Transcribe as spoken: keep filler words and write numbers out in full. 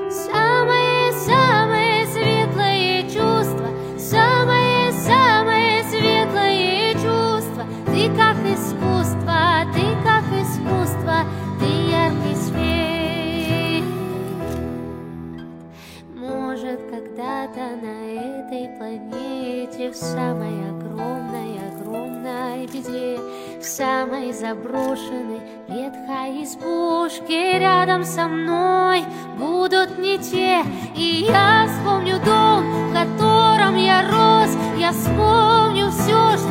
Самые-самые светлые чувства, самые-самые светлые чувства. Ты как искусство, ты как искусство, ты яркий свет. Может, когда-то на этой планете, в самой огромной, огромной беде, в самой заброшенной ветхой избушке рядом со мной будут не те. И я вспомню дом, в котором я рос, я вспомню все, что